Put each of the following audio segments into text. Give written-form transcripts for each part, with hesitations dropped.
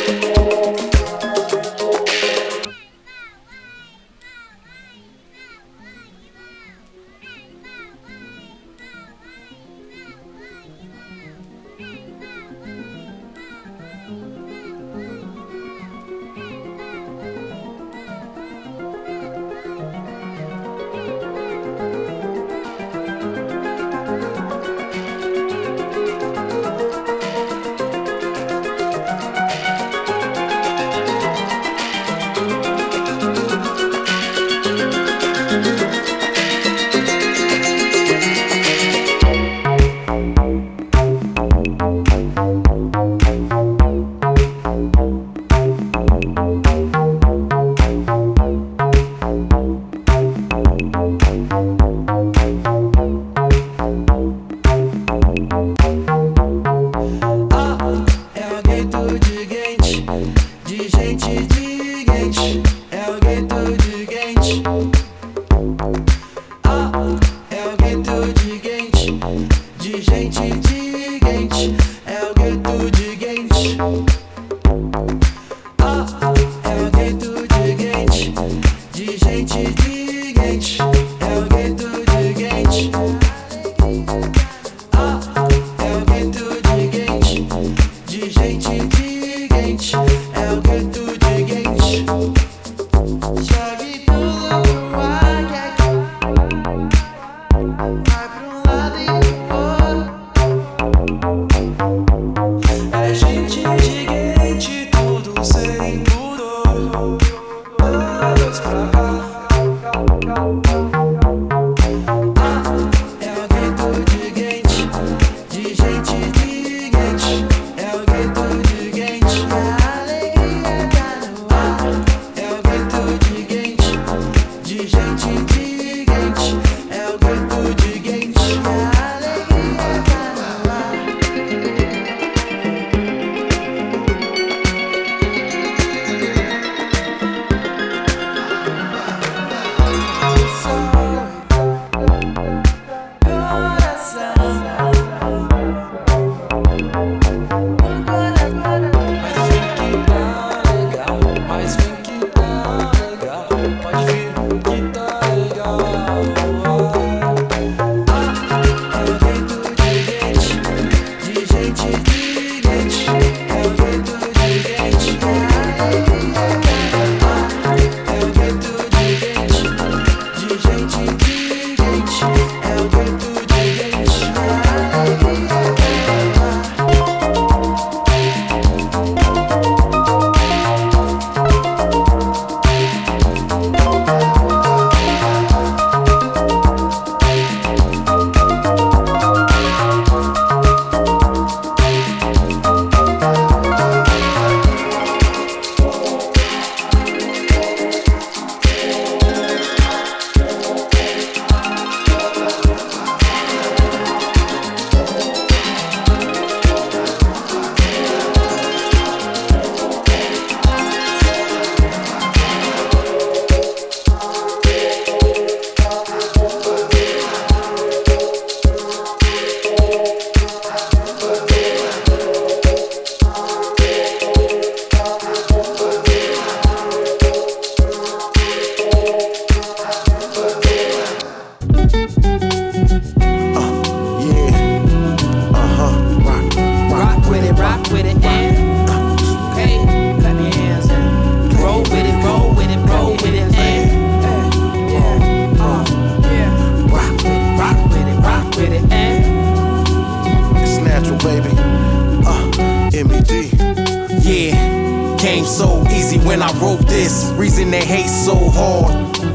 when I wrote this. Reason they hate so hard.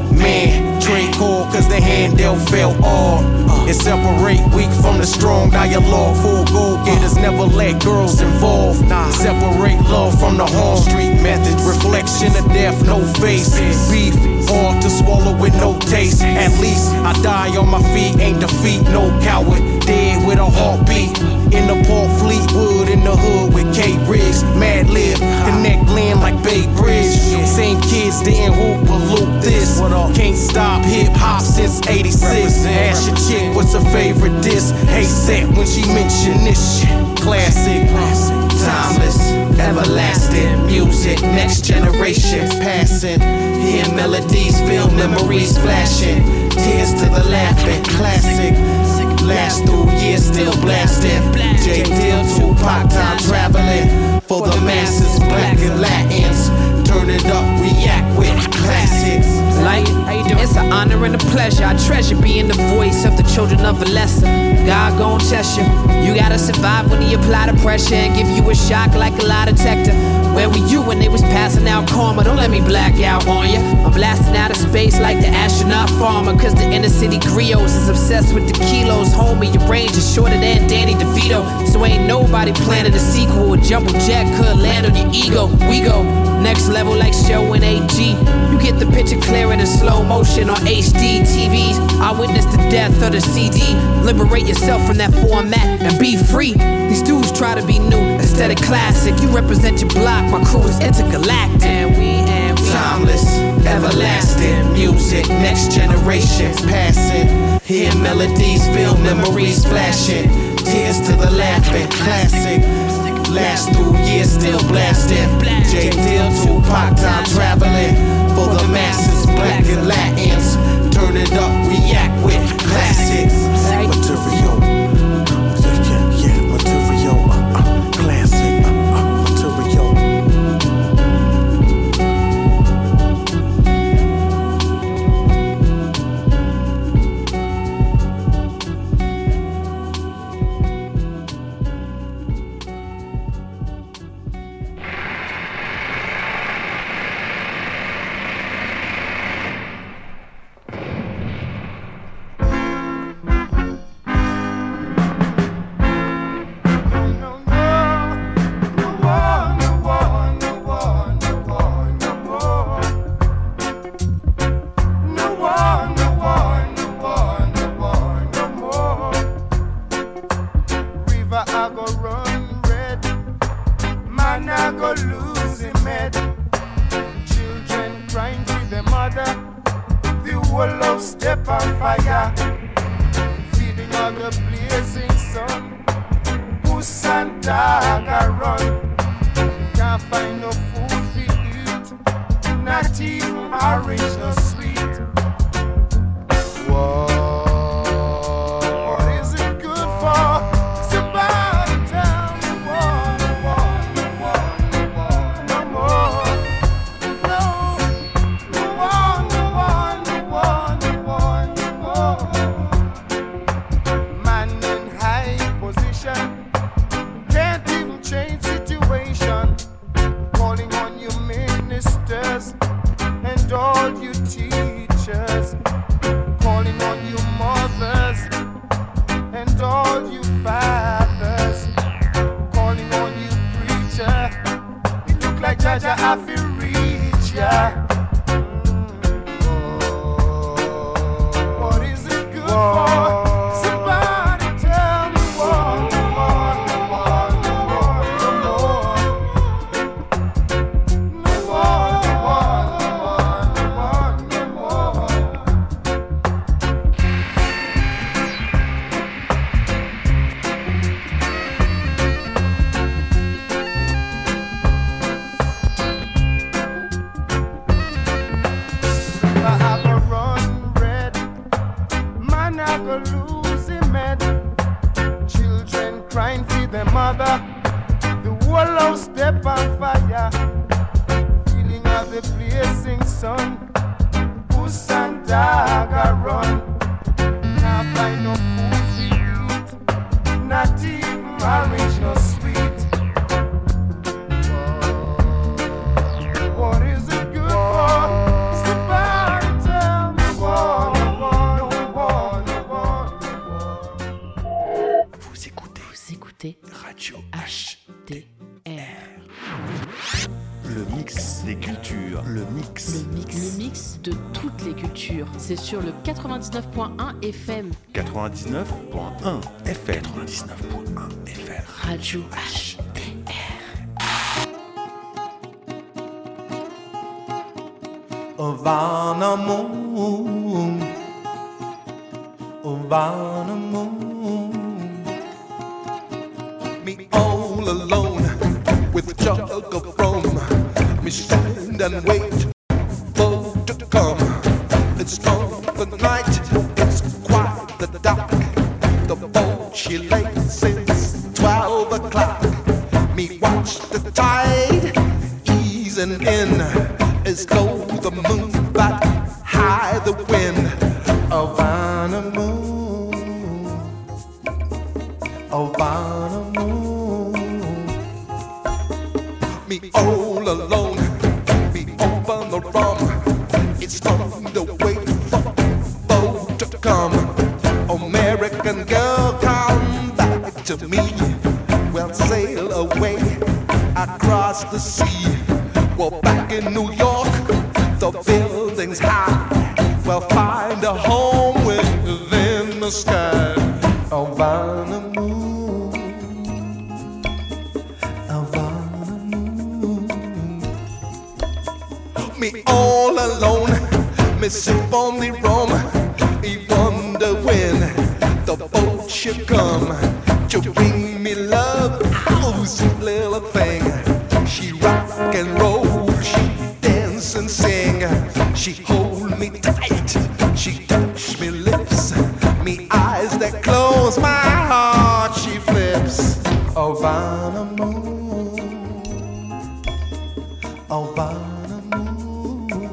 Man, trade cold cause the handle fell off. And separate weak from the strong dialogue. Full go-getters never let girls involved. Separate love from the Hall Street methods. Reflection of death, no face. Beef, hard to swallow with no taste. At least I die on my feet, ain't defeat, no coward. Dead with a heartbeat. In the Port Fleetwood, in the hood with K Riggs. Mad Lib, connect Glenn like Bay Bridge. Same kids didn't hoop or loop this. Can't stop hip hop since '86. Ask your chick what's her favorite disc. Hey set when she mention this shit. Classic, timeless, everlasting. music, next generation passing. Hear melodies, feel memories flashing. Tears to the laughing, classic. Last through years, still blasting. J. Dill, Tupac, time traveling. For the masses, black and Latins. Turn it up, react with classics. Like, how you doing? It's an honor and a pleasure. I treasure being the voice of the children of a lesser. God gon' test you. You gotta survive when he apply the pressure and give you a shock like a lie detector. Where were you when they was passing out karma? Don't let me black out on ya. I'm blasting out of space like the astronaut farmer. Cause the inner city griots is obsessed with the kilos. Homie, your range is shorter than Danny DeVito. So ain't nobody planning a sequel. A jumbo jet could land on your ego. We go next level like show in AG. You get the picture clearer than slow motion on HD TVs. I witnessed the death of the CD. Liberate yourself from that format and be free. These dudes try to be new instead of classic. You represent your block, my crew is intergalactic. And we timeless, everlasting music, next generation passing. Hear melodies, feel memories flashing. Tears to the laughing, classic. Last through years, still blasting. J. Dill, Tupac, time traveling. For the masses, black and Latins. Turn it up, react with classics. Material, yeah, material, classic, material. Radio HTR. Le mix des cultures. Le mix de toutes les cultures. C'est sur le 99.1 FM. 99.1 FM. 99.1 FM. Radio HTR. Havana moon, Havana moon. Me all alone with a jug of rum. Me stand and wait for to come. It's on the night, it's quite the dark. The boat she lay since 12 o'clock. Me watch the tide easing in as low the moon but high the wind. Havana moon, Havana moon. Me all alone, me open the rum. It's on the way for boat to come. American girl, come back to me. We'll sail away across the sea. We're back in New York, the building's high. We'll find a home within the sky. Havana moon, Havana moon. Me all alone, me sip on the rum. Me wonder when the boat should come to bring me love. Oh, sweet little thing. She rock and roll, she dance and sing. She hold me tight, she touch me lips. Me eyes that close, my heart she flips. Havana moon, Havana moon.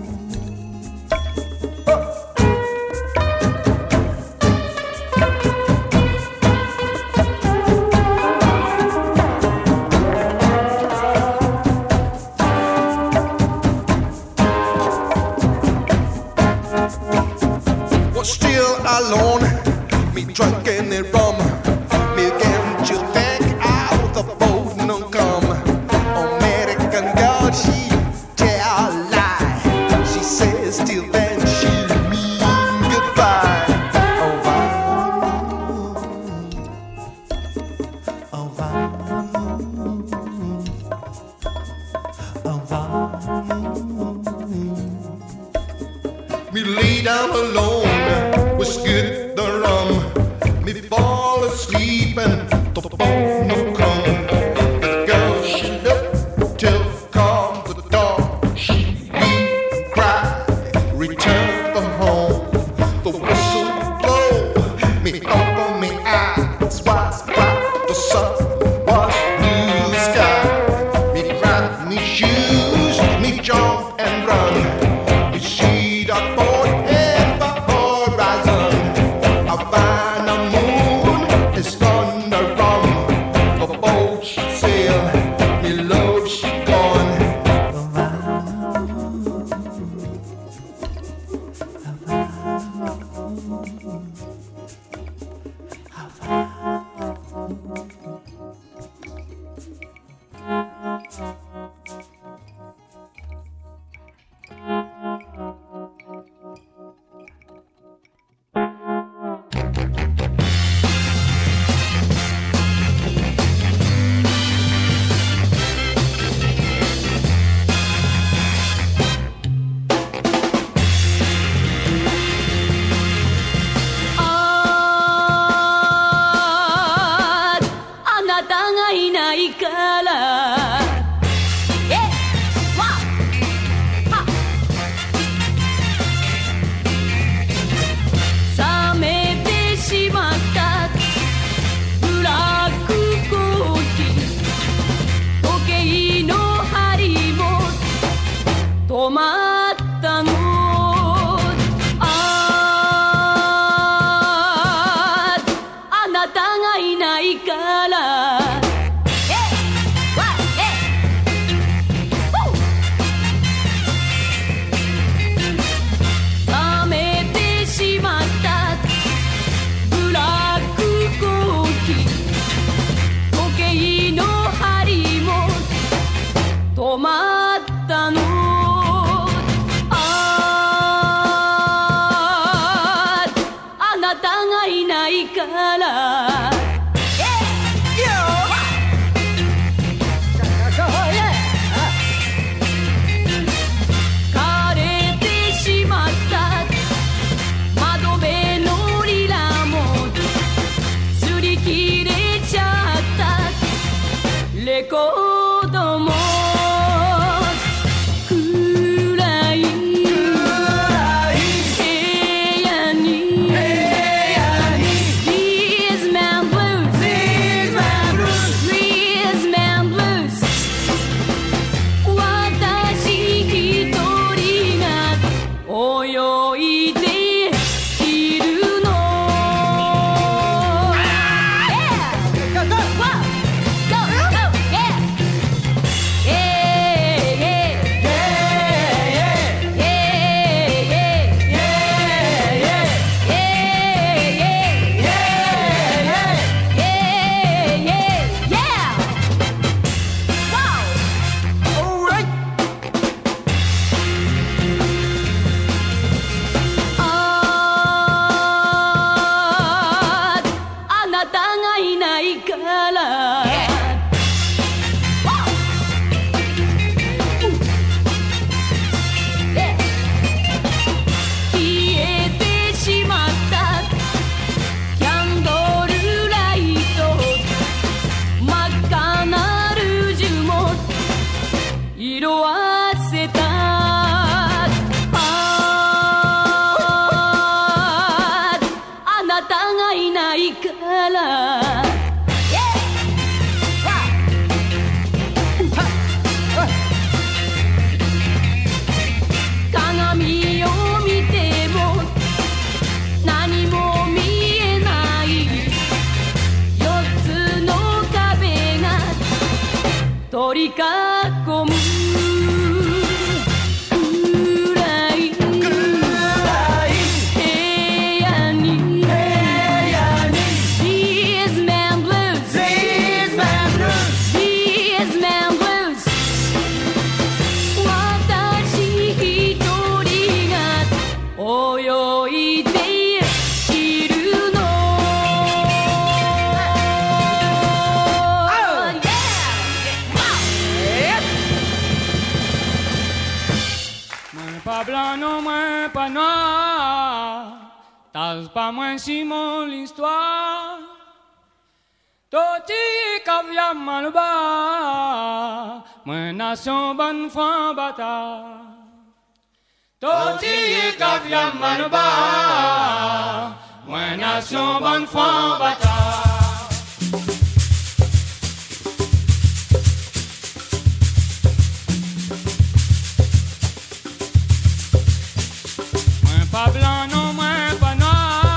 Still alone, me drunk in the rum. Me again to think out the boat no come. American girl, she tell a lie. She says till then she mean goodbye. Havana moon, Havana moon, Havana moon. Me lay down alone, whiskey the rum. Me fall asleep and the boat no come. The girl she looked till come the door. She weep, cry, return for home. The whistle blow, me open me eyes, was bright, the sun was blue sky. Me grab me shoes, me jump and run. Me see that boat in the horizon. Havana moon is gonna run. The boat she sail, me love she gone. Havana moon, Havana moon, Havana moon. 色あせたあなたがいないから鏡を見ても何も見えない四つの壁が取り囲む Pas moins Simon l'histoire Toti kavya malba Moi nation bonne foi bata Toti kavya malba Moi nation bonne foi bata Moi pas blanc non moi pas noir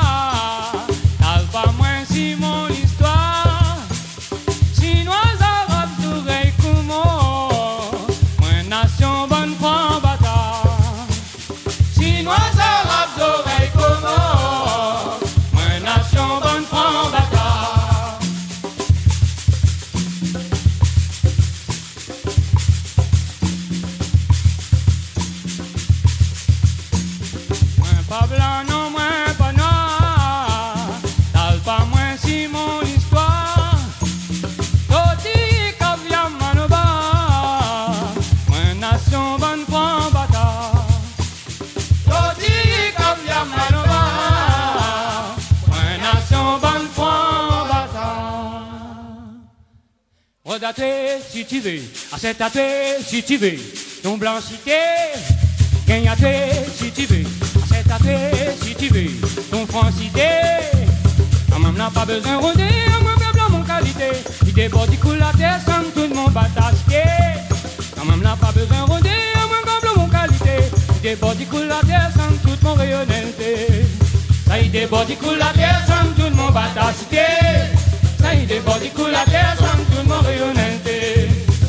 Si tu veux, achète à toi si tu veux, ton blanchité, gagne à toi si tu veux, achète à toi si tu veux, ton francité, quand même n'a pas besoin de rôder, moi blanc mon qualité, il déborde du coup la terre sans tout le monde batasqué, quand même n'a pas besoin de rôder, moi blanc mon qualité, il déborde du coup la terre sans toute mon rayonnalité, ça il déborde du coup la terre sans tout le monde batasqué, ça il déborde du coup la terre sans tout le monde rayonnalité.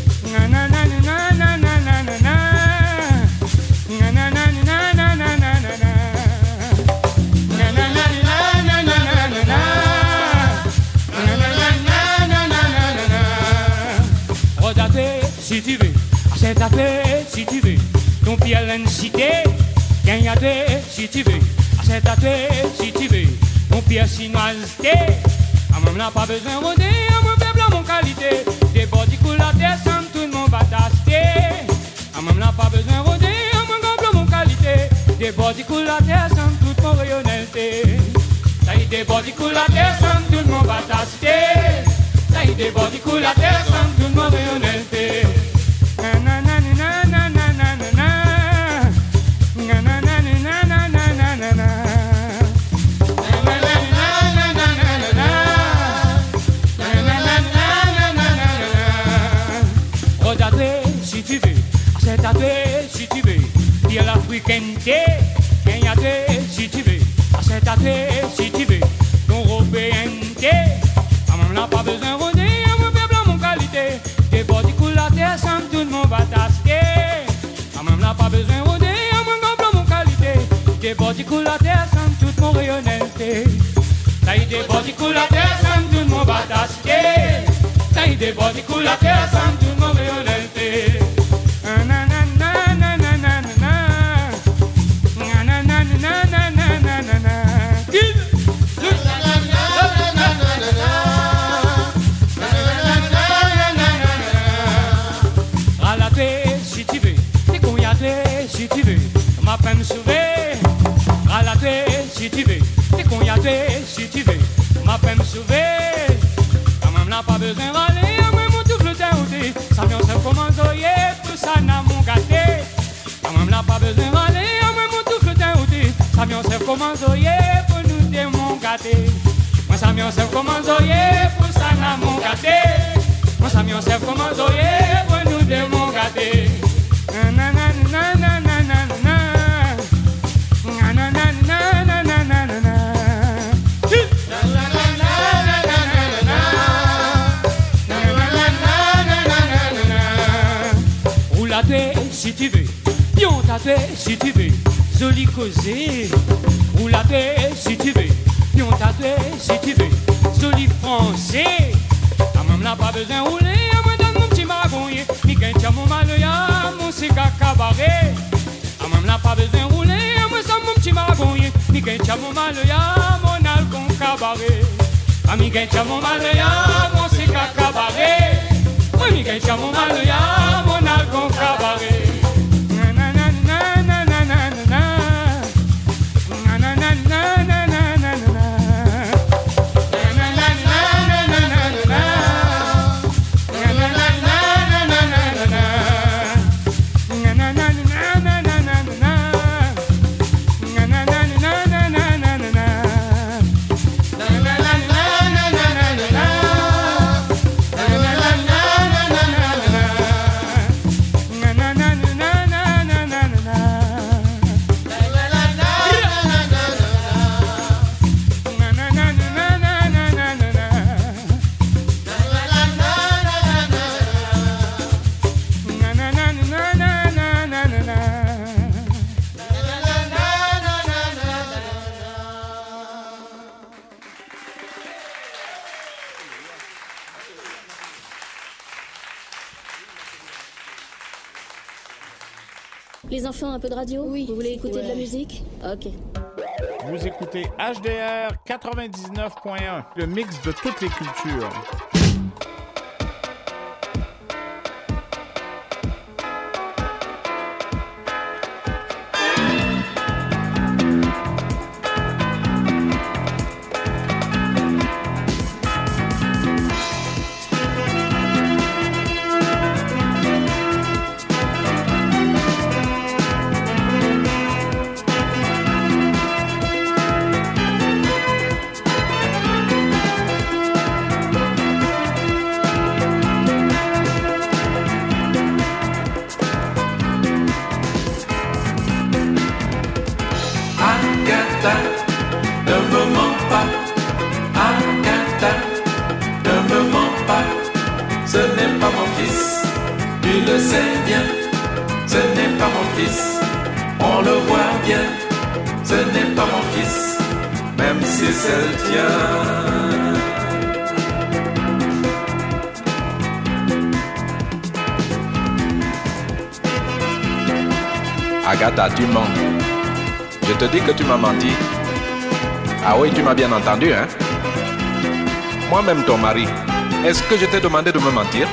Si tu veux, achète à toi si tu veux, ton pied à l'incité, gagne à toi si tu veux, achète à toi si tu veux, ton pied à chinoisité, à moi n'a pas besoin de rôder, à moi peuple à mon qualité, des bords du coup la terre sans tout le monde batasqué, à moi n'a pas besoin de rôder, à moi peuple à mon qualité, des bords du coup la terre sans toute mon rayonnalité, ça y des bords du coup la terre sans tout le monde batasqué, ça y des bords du coup la terre sans tout le monde rayonnalité. Si tu veux, achète à toi si tu veux, dire l'africainité, gagne à toi si tu veux, achète à toi si tu veux, ton européenté, à moi n'a pas besoin de rôder, à moi peuple à mon qualité, des bords du coup la terre sans tout le monde batasqué, à moi n'a pas besoin de rôder, à moi peuple à mon qualité, des bords du coup la terre sans toute mon rayonnalité, ça y des bords du coup la terre sans tout le monde batasqué, ça y des bords du coup la terre sans tout le monde rayonnalité. Si tu veux, t'es con y'a si tu veux, ma peine me sauver. Ralaté si tu veux, t'es con y'a si tu veux, ma peine me sauver. Quand même n'a pas besoin d'aller, moi mon tout le temps, ça vient se commencer, tout ça n'a sait comment zoyer pour nous démons gâter. Moi ça m'y sait comment zoyer pour ça n'a mon gâté. Moi ça m'y sait comment zoyer pour nous démons gâter. Roulade si tu veux, pion tate si tu veux, joli causé. Roulade si tu veux, pion tate si tu veux, joli français. A même là pas besoin de rouler, à moi donne mon petit magonnier. Mi gagne mon maloya, mon cigare cabaret. A même là pas besoin de rouler, à moi ça mon petit magonnier. Mi gagne mon maloya, mon algon cabaret. A mi gagne mon maloya, mon cigare cabaret. Oui, mi gagne mon maloya, mon algon cabaret. Les enfants, un peu de radio? Oui. Vous voulez écouter de la musique? Ok. Vous écoutez HDR 99.1, le mix de toutes les cultures. Agatha, tu mens. Je te dis que tu m'as menti. Ah oui, tu m'as bien entendu, hein? Moi-même, ton mari, est-ce que je t'ai demandé de me mentir?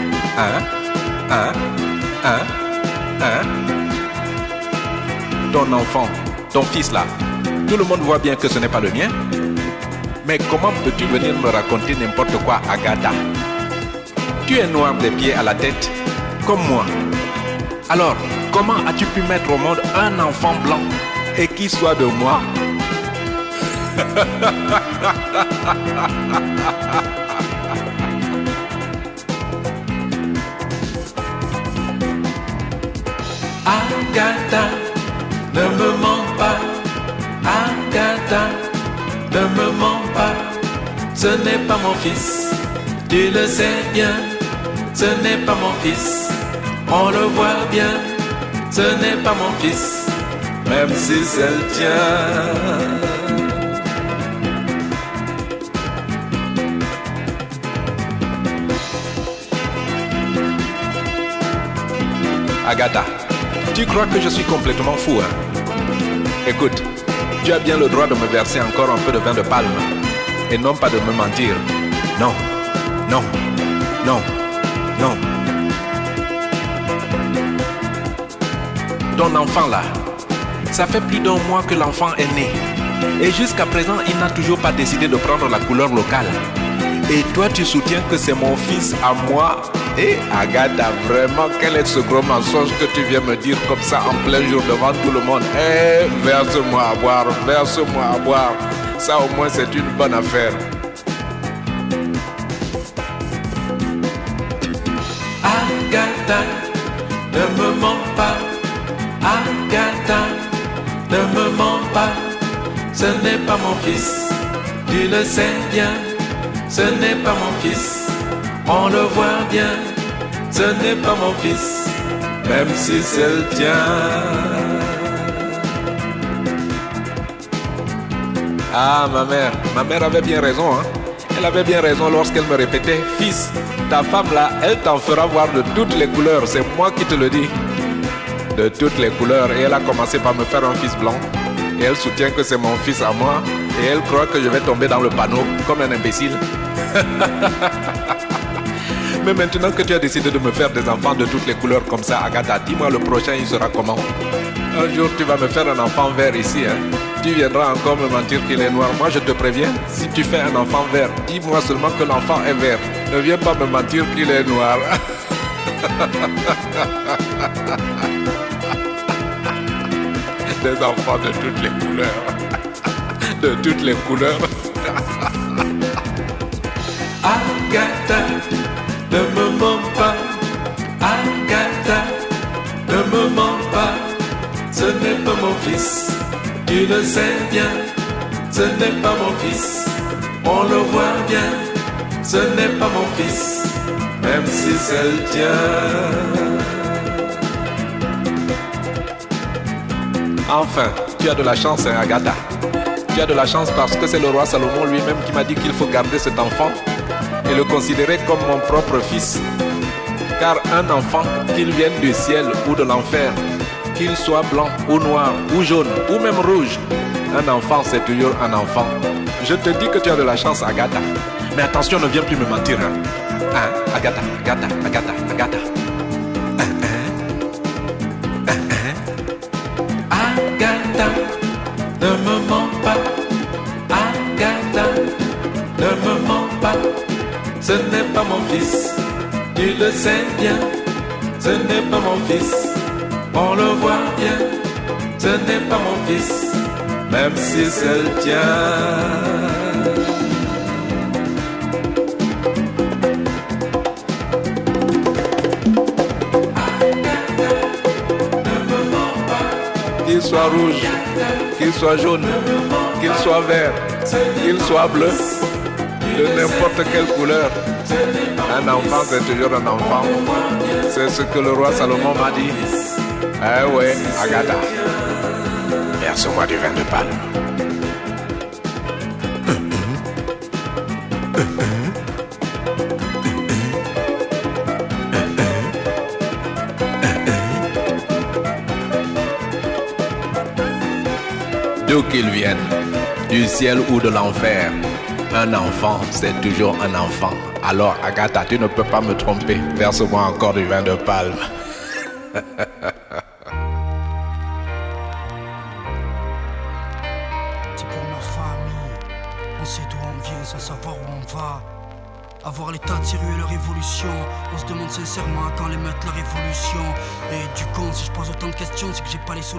Ton enfant, ton fils là, tout le monde voit bien que ce n'est pas le mien. Mais comment peux-tu venir me raconter n'importe quoi, Agatha? Tu es noir des pieds à la tête, comme moi. Alors, comment as-tu pu mettre au monde un enfant blanc et qui soit de moi? Agatha, ne me mens pas. Agatha, ne me mens pas. Ce n'est pas mon fils, tu le sais bien. Ce n'est pas mon fils, on le voit bien. Ce n'est pas mon fils, même si c'est le tien. Agatha, tu crois que je suis complètement fou, hein? Écoute, tu as bien le droit de me verser encore un peu de vin de palme et non pas de me mentir. Non, non, non, non. Ton enfant là, ça fait plus d'un mois que l'enfant est né. Et jusqu'à présent, il n'a toujours pas décidé de prendre la couleur locale. Et toi, tu soutiens que c'est mon fils à moi. Et Agatha, vraiment, quel est ce gros mensonge que tu viens me dire comme ça en plein jour devant tout le monde? Eh, verse-moi à boire, verse-moi à boire. Ça au moins c'est une bonne affaire. Agatha, ne me mens pas. Agatha, ne me mens pas. Ce n'est pas mon fils, tu le sais bien. Ce n'est pas mon fils, on le voit bien. Ce n'est pas mon fils, même si c'est le tien. Ah, ma mère avait bien raison, hein. Elle avait bien raison lorsqu'elle me répétait: fils, ta femme là, elle t'en fera voir de toutes les couleurs, c'est moi qui te le dis. De toutes les couleurs. Et elle a commencé par me faire un fils blanc. Et elle soutient que c'est mon fils à moi. Et elle croit que je vais tomber dans le panneau comme un imbécile. Mais maintenant que tu as décidé de me faire des enfants de toutes les couleurs comme ça, Agatha, dis-moi le prochain il sera comment? Un jour tu vas me faire un enfant vert ici, hein. Tu viendras encore me mentir qu'il est noir. Moi je te préviens, si tu fais un enfant vert, dis-moi seulement que l'enfant est vert. Ne viens pas me mentir qu'il est noir. Des enfants de toutes les couleurs. De toutes les couleurs. Agatha, ne me mens pas. Agatha, ne me mens pas. Ce n'est pas mon fils, tu le sais bien. Ce n'est pas mon fils, on le voit bien. Ce n'est pas mon fils, même si c'est le tien. Enfin, tu as de la chance, hein, Agatha. Tu as de la chance parce que c'est le roi Salomon lui-même qui m'a dit qu'il faut garder cet enfant et le considérer comme mon propre fils. Car un enfant, qu'il vienne du ciel ou de l'enfer, qu'il soit blanc ou noir ou jaune ou même rouge, un enfant c'est toujours un enfant. Je te dis que tu as de la chance, Agatha. Mais attention, ne viens plus me mentir, hein. Hein, Agatha, Agatha, Agatha, Agatha. Agatha, ne me mens pas. Agatha, ne me mens pas. Ce n'est pas mon fils, tu le sais bien. Ce n'est pas mon fils, on le voit bien. Ce n'est pas mon fils, même si c'est le tien. Qu'il soit rouge, qu'il soit jaune, qu'il soit vert, qu'il soit bleu, de n'importe quelle couleur. Un enfant c'est toujours un enfant. C'est ce que le roi Salomon m'a dit. Eh ouais, Agatha, verse-moi du vin de palme. D'où qu'il vienne, du ciel ou de l'enfer, un enfant, c'est toujours un enfant. Alors, Agatha, tu ne peux pas me tromper. Verse-moi encore du vin de palme. C'est pour ma famille. On sait d'où on vient sans savoir où on va. Avoir l'état de sérieux et leur évolution. On se demande sincèrement quand les mettre leur évolution. Et du con, si je pose autant de questions, c'est que j'ai pas les solutions.